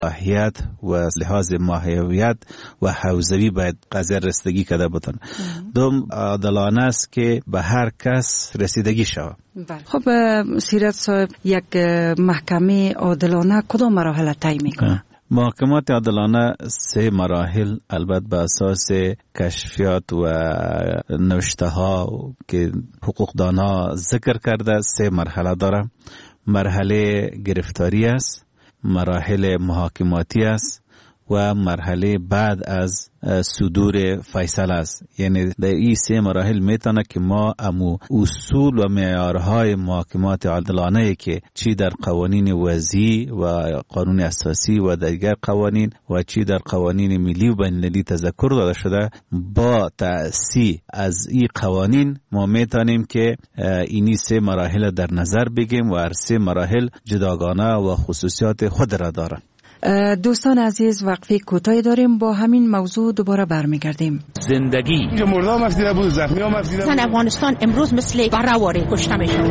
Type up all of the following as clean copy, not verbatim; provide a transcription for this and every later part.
ماهیت و لحاظ ماهیت و حوزوی باید قضیه رسیدگی کرده بودن. دوم عادلانه است که به هر کس رسیدگی شود. خب سیرت صاحب، یک محکمه عادلانه کدام مراحل طی میکنه؟ محاکمات عادلانه 3 مراحل البته به اساس کشفیات و نوشته ها که حقوقدانها ذکر کرده 3 مرحله داره. مرحله گرفتاری است، مراحل محاکماتی است و مرحله بعد از صدور فیصله است. یعنی در این 3 مراحل میتونه که ما امو اصول و معیارهای محاکمات عادلانه که چی در قوانین وضعی و قانون اساسی و دیگر قوانین و چی در قوانین ملی و بین‌المللی تذکر داده شده، با تأسیس از این قوانین ما میتونیم که اینی 3 مراحل در نظر بگیریم و هر 3 مراحل جداگانه و خصوصیات خود را داره. دوستان عزیز، وقفه کوتاهی داریم، با همین موضوع دوباره برمیگردیم. زندگی که مردم مفیده بود، زخمی هم مفیده بود. افغانستان امروز مثل برآواره کشته میشه.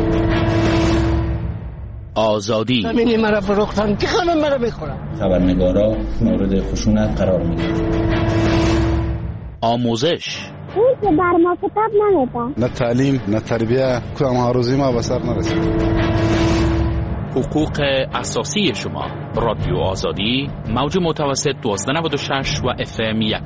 آزادی همینی مرا فروختن که خانم مرا بخورن. خبرنگارا مورد خشونت قرار میگیرن. آموزش اون که بر ما کتاب نمیدن، نه تعلیم نه تربیه، کدام هروزی ما به سر نرسید. حقوق اساسی شما. رادیو آزادی، موج متوسط 1296 و FM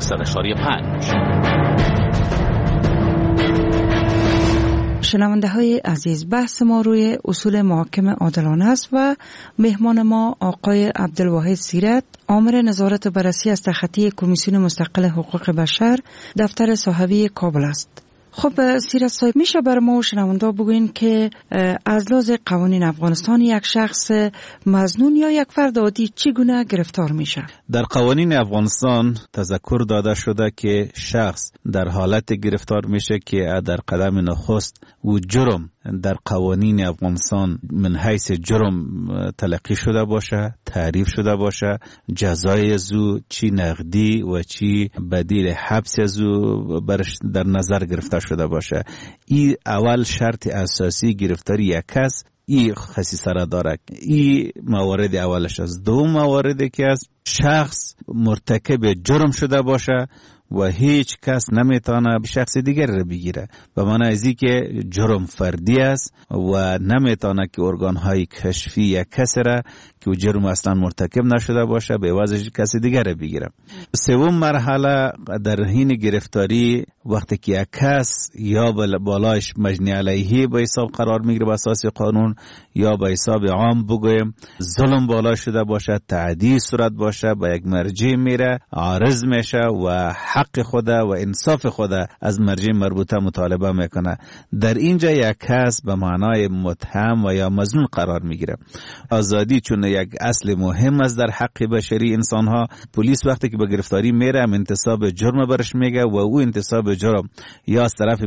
100.5. شنونده های عزیز، بحث ما روی اصول محاکمه عادلانه است و مهمان ما آقای عبدالواحد سیرت، آمر نظارت و بررسی از تخطی کمیسیون مستقل حقوق بشر دفتر صاحبی کابل است. خب سیرت صاحب، میشه بر ما و شنونده بگوین که از لحاظ قوانین افغانستان یک شخص مظنون یا یک فرد عادی چگونه گرفتار میشه؟ در قوانین افغانستان تذکر داده شده که شخص در حالت گرفتار میشه که در قدم نخست و جرم در قوانین افغانستان من حیث جرم تلقی شده باشه، تعریف شده باشه، جزای ازو چی نقدی و چی بدیل حبس ازو در نظر گرفته شده باشه. این اول شرط اساسی گرفتاری یک کس این خصیصه را داره. این موارد اولش است. دوم مواردی که از شخص مرتکب جرم شده باشه و هیچ کس نمیتونه شخص دیگر را بگیره، به معنی ازی که جرم فردی است و نمیتونه که ارگانهای کشفی یک کس را که جرم اصلا مرتکب نشده باشه به عوضش کس دیگر را بگیره. سوم مرحله در حین گرفتاری وقتی که یک کس یا بالایش مجنی علیه به حساب قرار میگیره به اساس قانون یا به حساب عام بگویم ظلم بالا شده باشه، تعدی صورت باشه، به یک مرجع میره، عارض میشه و حق خود و انصاف خود از مرجع مربوطه مطالبه میکنه. در اینجا یک کس به معنای متهم و یا مظنون قرار میگیره. آزادی چون یک اصل مهم است در حق بشری انسان ها، پلیس وقتی که به گرفتاری میره انتصاب جرم برش میگه و او انتصاب جرم یا از طرف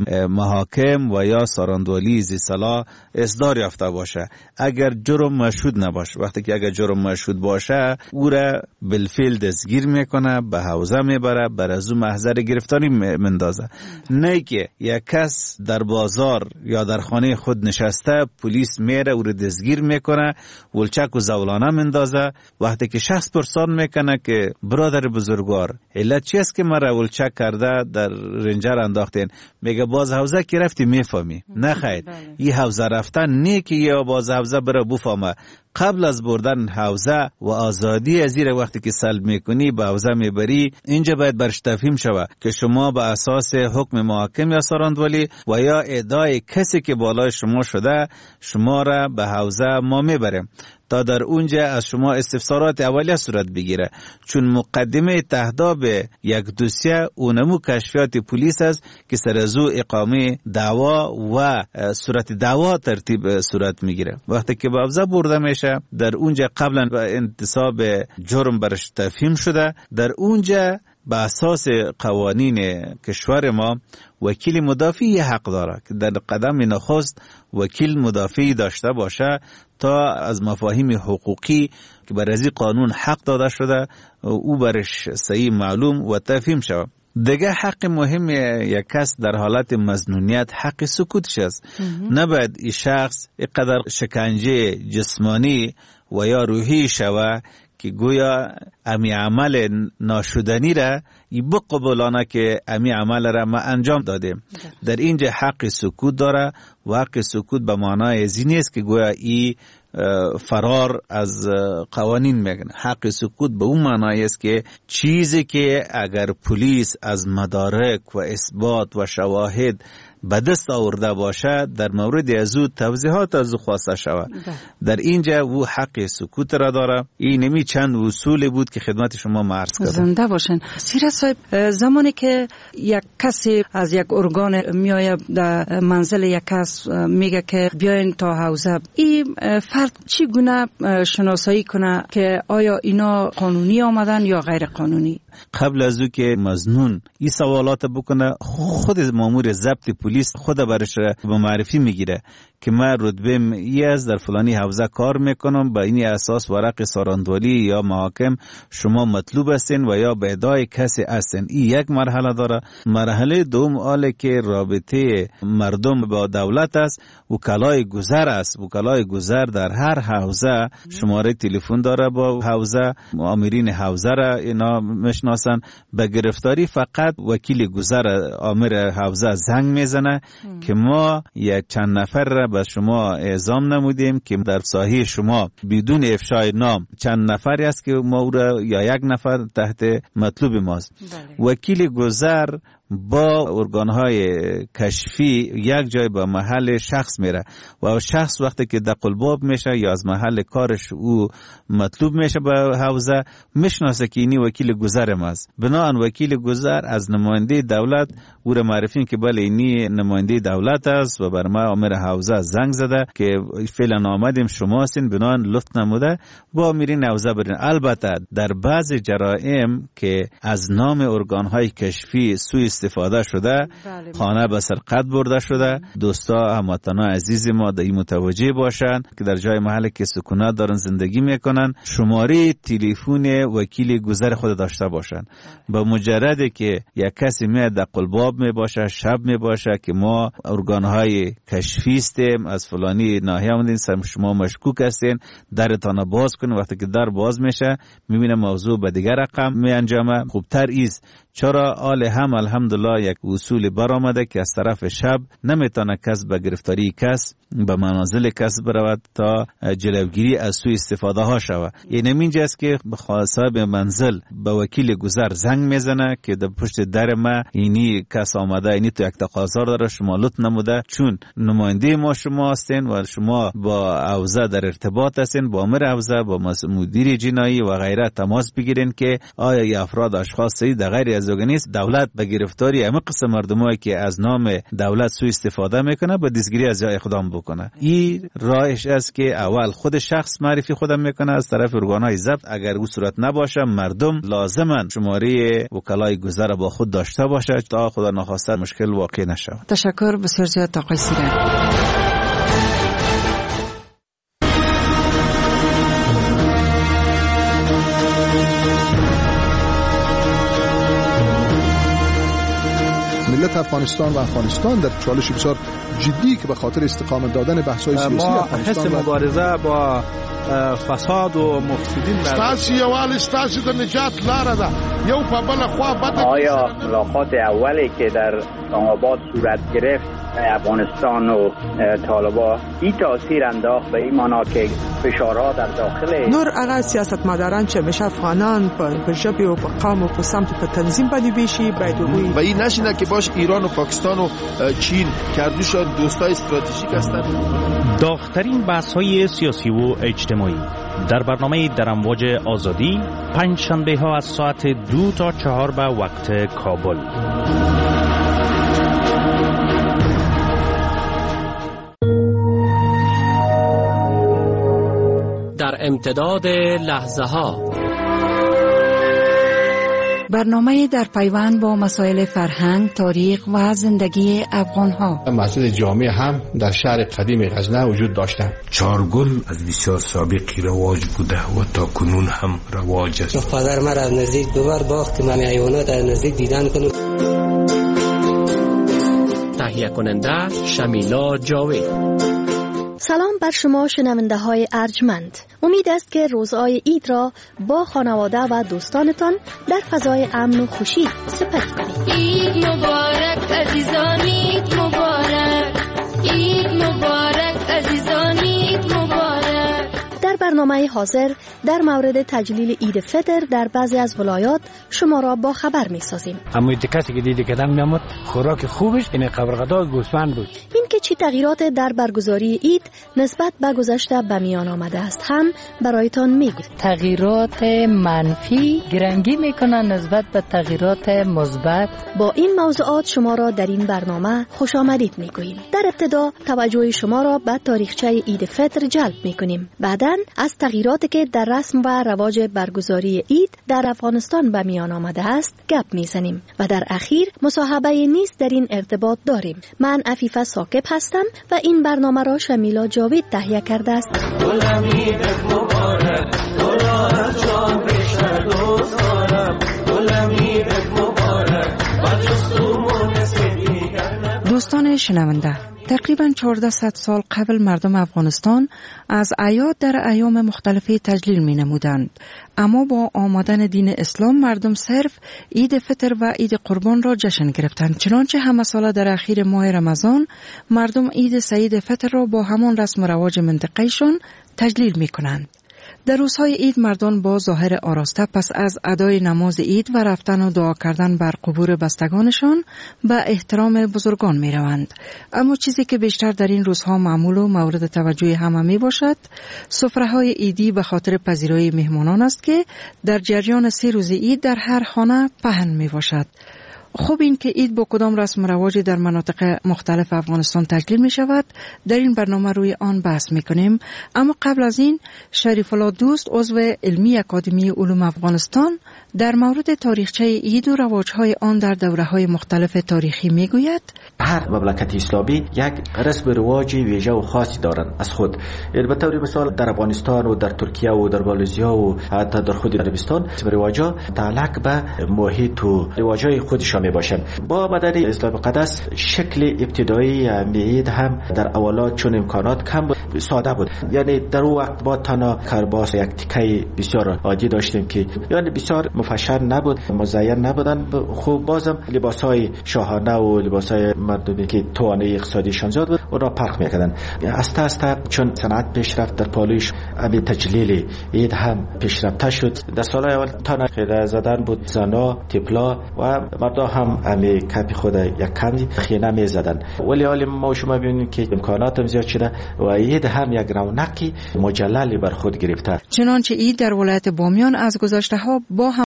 محاکم و یا ساراندولی زی صلاح اصدار یافته باشه. اگر جرم مشهود نباشه، وقتی که اگر جرم مشهود باشه او را بالفعل دستگیر میکنه، به حوزه میبره، بر از او محضر گرفتاری مندازه. نه که یک کس در بازار یا در خانه خود نشسته پلیس میره او را دستگیر میکنه، ولچک و زولانه مندازه. وقتی که شخص پرسان میکنه که برادر بزرگوار علت چی است که مرا ولچک کرده در رنجر انداختین، میگه باز حوزه که رفتی میفهمی. نه خیر، این حوزه رفتن نه که یا باز حوزه بره بفهمه. قبل از بردن حوزه و آزادی از زیر وقتی که سلب میکنی به حوزه میبری، اینجا باید برش تفهیم شوه که شما به اساس حکم محاکم یا ساراندولی و یا ادعای کسی که بالای شما شده شما را به حوزه ما میبریم تا در اونجا از شما استفسارات اولیه صورت بگیره. چون مقدمه تهداب یک دوسیه اونمو کشفیات پلیس است که سر از او اقامه دعوا و صورت دعوا ترتیب صورت میگیره. وقتی که به حوزه برده میشه در اونجا قبلا به انتصاب جرم برش تفهیم شده، در اونجا به اساس قوانین کشور ما وکیل مدافعی حق داره که در قدم نخست وکیل مدافعی داشته باشه تا از مفاهیم حقوقی که بر از قانون حق داده شده او برش صحیح معلوم و تفهیم شود. دیگه حق مهم یک کس در حالت مظنونیت حق سکوتش است. نباید این شخص اینقدر شکنجه جسمانی و یا روحی شوه که گویا امی عمل ناشدنی را ای بقبولانه که امی عمل را ما انجام دادیم. در اینجا حق سکوت داره و حق سکوت به معنای ازی نیست که گویا ای فرار از قوانین میگن. حق سکوت به اون معنی است که چیزی که اگر پلیس از مدارک و اثبات و شواهد به دست آورده باشه در مورد از او توضیحات از او خواسته شود. در اینجا او حق سکوت را داره. این نمی چند اصول بود که خدمت شما عرض کردم. زنده باشین. سیرت صاحب، زمانی که یک کسی از یک ارگان میایه در منزل یک کس میگه که بیاین تا حوزه، این فرد چی گونه شناسایی کنه که آیا اینا قانونی آمدن یا غیر قانونی؟ قبل از او که مظنون این سوالات بکنه، خود مامور ضبط پلیس خود برش به معرفی میگیره که من رتبه از در فلانی حوزه کار میکنم، با این اساس ورق ساراندولی یا محاکم شما مطلوب هستین و یا به ادعای کسی هستین. این یک مرحله داره. مرحله دوم آله که رابطه مردم با دولت است، وکلای گذر است. وکلای گذر در هر حوزه شماره تلفن داره با حوزه، آمرین حوزه را اینا مشناسن. به گرفتاری فقط وکیل گذر آمر حوزه زنگ میزنه که ما یک چند نفر را به شما اعزام نمودیم که در ساحه شما بدون افشای نام چند نفری است که ما او را یا یک نفر تحت مطلوب ماست. وکیل گذر با ارگانهای کشفی یک جای به محل شخص میره و شخص وقتی که دقلباب میشه یا از محل کارش او مطلوب میشه به حوزه، میشناسه که اینی وکیل گذر ماست. بنابراین وکیل گذر از نماینده دولت او را معرفی که بله اینی نماینده دولت است و بر ما امر حوزه زنگ زده که فعلا آمدیم شما هستین، بنابراین لطف نموده با میرین حوزه برین. البته در بعض جرائم که از نام ارگانهای کشفی سوء استفاده شده، خانه به سرقت برده شده، دوستا هموطنان عزیز ما در این متوجه باشن که در جای محل که سکونت دارن زندگی میکنن شماره تلفن وکیل گذر خود داشته باشن. با مجرد که یک کسی میاد در قلباب می باشه، شب می باشه که ما ارگانهای کشفی هستیم از فلانی ناحیه آمدین، شما مشکوک هستین، درتان باز کنین. وقتی که در باز میشه میبینه موضوع به دیگر رقم می انجامه. خوبتر ایست چرا آل هم الحمدلله یک اصول برآمده که از طرف شب نمیتونه کس به گرفتاری کس به منازل کس برود تا جلوگیری از سوء استفاده ها شود. یعنی اینجاست که صاحب منزل به وکیل گذر زنگ میزنه که در پشت در ما اینی کس آمده، اینی تو یک تقاضا داره، شما لطف نموده چون نماینده ما شما هستین و شما با حوزه در ارتباط هستین، با امر حوزه با مدیر جنایی و غیره تماس بگیرین که آیا این افراد اشخاصی در غیر از نیست. دولت به گرفتاری همه قسم مردمایی که از نام دولت سوء استفاده میکنه به دستگیری از جا اقدام بکنه. این راهش است که اول خود شخص معرفی خودم میکنه از طرف ارگانهای ضبط. اگر او صورت نباشه مردم لازماً شماره وکلای گذر با خود داشته باشه تا خدا نخواسته مشکل واقع نشه. تشکر بسیار زیاد آقای سیرت. ملت افغانستان و افغانستان در چالش بسیار جدی که به خاطر استقامت دادن بحث‌های سیاسی افغانستان حس مبارزه با فساد و مفسدین ستاسو یوال ستاسو د نجات لاره ده. یو په بل خوا بده. آیا ملاقات اولی که در اسلام‌آباد صورت گرفت افغانستان و طالبان این تاثیر انداخت به این معنا که فشارها در داخل نور هغه سیاستمداران چې همیشه افغانان په ژبې او په قوم او په سمت په تنظیم باندې بیشي باید وي و این نشینه که باش ایران و پاکستان و چین کردوشان دوستای استراتژیک هستند. داغ‌ترین بحث‌های سیاسی و اجتماعی در برنامه در امواج آزادی پنج شنبه ها از ساعت 2 تا 4 به وقت کابل. در امتداد لحظه ها برنامه در پیوند با مسائل فرهنگ، تاریخ و زندگی افغان‌ها. مسجد جامع هم در شهر قدیم غزنه وجود داشتند. چارگل از بسیار سابقی رواج بوده و تا کنون هم رواج است. پدر مرا از نزدیک دوبار باخت که من حیوانات از نزدیک دیدن کنم. تهیه کننده شمیلا جاوید. سلام بر شما شنونده های ارجمند. امید است که روزهای عید را با خانواده و دوستانتان در فضای امن و خوشی سپری کنید. عید مبارک عزیزان، عید مبارک، عید مبارک عزیزان، عید مبارک. در برنامه حاضر در مورد تجلیل عید فطر در بعضی از ولایات شما را با خبر می سازیم. اما کسی که دیده کدام میامد خوراک خوبش این قبرغدار گوسفند بود. این که چی تغییرات در برگزاری عید نسبت به گذشته به میان آمده است هم برایتان میگوییم. تغییرات منفی گرنگی میکنن نسبت به تغییرات مثبت. با این موضوعات شما را در این برنامه خوش آمدید میگوییم. در ابتدا توجه شما را به تاریخچه عید فطر جلب میکنیم. بعداً از تغییراتی که در رسم و رواج برگزاری عید در افغانستان به میان آمده است گپ میزنیم و در اخیر مصاحبه نیز در این ارتباط داریم. من عفیفه ثاقب هستم و این برنامه را شمیلا جاوید تهیه کرده است. دوستان شنونده، تقریباً 1400 سال قبل مردم افغانستان از اعیاد در ایام مختلفی تجلیل می نمودند. اما با آمدن دین اسلام مردم صرف عید فطر و عید قربان را جشن گرفتند. چنانچه همه ساله در اخیر ماه رمضان مردم عید سعید فطر را با همان رسم و رواج منطقه‌شان تجلیل می کنند. در روزهای عید مردان با ظاهر آراسته پس از ادای نماز عید و رفتن و دعا کردن بر قبور بستگانشان به احترام بزرگان می روند. اما چیزی که بیشتر در این روزها معمول و مورد توجه همه می باشد سفره‌های عیدی به خاطر پذیرایی مهمانان است که در جریان 3 روز عید در هر خانه پهن می باشد. خوب این که عید با کدام رسم و رواجی در مناطق مختلف افغانستان تجلیل می شود در این برنامه روی آن بحث می کنیم. اما قبل از این شریف الله دوست عضو علمی اکادمی علوم افغانستان در مورد تاریخچه عید و رواجهای آن در دوره‌های مختلف تاریخی می گوید. هر مملکت اسلامی یک رسم و رواج ویژه و خاصی دارند از خود. به طور مثال در افغانستان و در ترکیه و در مالزیا و حتی در خود عربستان رسم و رواج‌ها متعلق به محیط و رواج‌های خودشان می باشند. با آمدن اسلام مقدس شکل ابتدایی عید هم در اولات چون امکانات کم بود ساده بود. یعنی در اون وقت با تنها کرباس یک تکه بسیار عادی داشتیم که یعنی بسیار مفشر نبود، مزین نبودن. خوب بازم لباس‌های شاهانه و لباس‌های مردمی که توانایی اقتصادیشان زیاد بود اون را پرخ می‌کردن. استه استه چون صنعت پیشرفت در پالویش همین تجلیل عید هم پیشرفته شد. در سال‌های اول تنها خیره زدن بود، زنا، طفلا و مردا هم امی کپی خود یک کمی خینه می‌زدن. ولی حالا ما شما ببینید که امکانات هم زیاد شده و عید هم یک رونقی مجللی بر خود گرفته. چنانچه عید در ولایت بامیان از گذشته‌ها با